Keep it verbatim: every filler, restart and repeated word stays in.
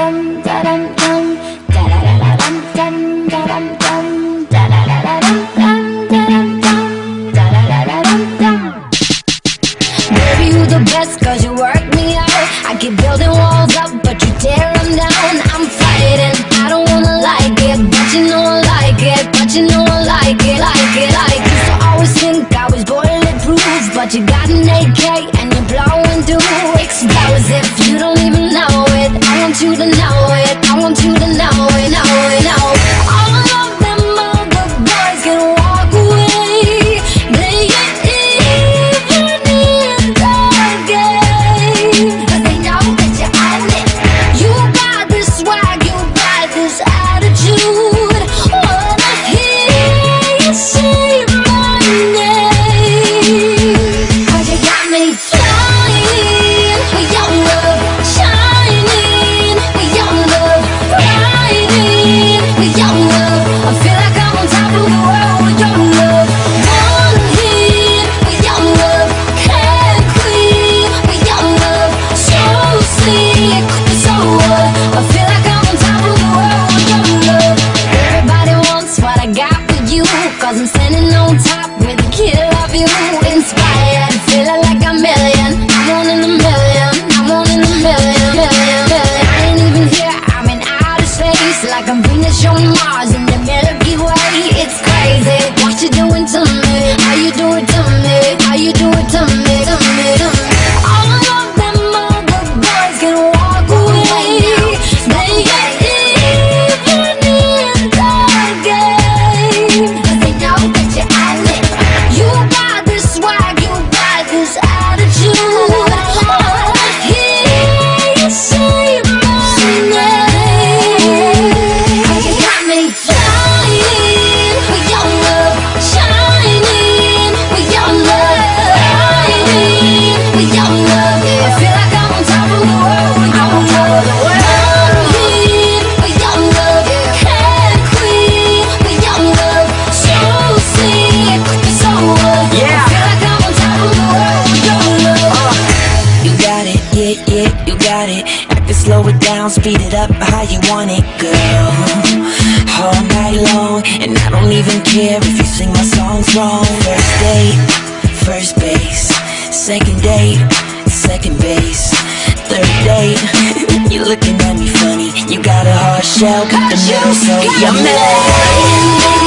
dum da dum dum da da da da dum dum da dum dum da da da da dum dum da dum dum da da da da dum dum. Baby, you the best 'cause you work me out. I keep building walls up but you tear them down. I'm fighting, I don't wanna like it, but you know I like it, but you know I like it, like it, like it. So I always think I was bulletproof, but you got an A K and you're blowing through explosive. You don't even know it, I want you to know it, I want you to know it, know it, know it. All of them other boys can walk away. They ain't even in the game, 'cause they know that you're on it. You got this swag, you got this attitude. Wanna hear you say my name, 'cause you got me flying with your love, shining with your love, riding with your love. I feel like I'm on top of the world with your love. One hit with your love, can't quit with your love. So slick, so what? I feel like I'm on top of the world with your love. Everybody wants what I got with you, 'cause I'm standing on top with a kid of you. Inspired, feeling like a million. I'm one in a million, I'm one in a million, million, million. I ain't even here, I'm in outer space, like I'm Venus on Mars in the Milky Way. It's crazy what you doing to me, how you do it to me, how you do it to me, to me, to me. All of them other boys can walk away. They ain't even in the game, 'cause they know that you're on it. You got this swag, you got this attitude. Wanna hear you say my name, 'cause you got me flying with your love, shining with your love, riding with your love. I feel like I'm on top of the world with your love. One hit with your love, can't quit with your love. So sick, so what? Yeah. I feel like I'm on top of the world with your love. You got it, yeah, yeah, you got it. I can slow it down, speed it up how you want it, girl. All night long, and I don't even care if you sing my songs wrong. First date, first base. Second date, second base. Third date, you looking at me funny. You got a hard shell, got the middle, so you're mad.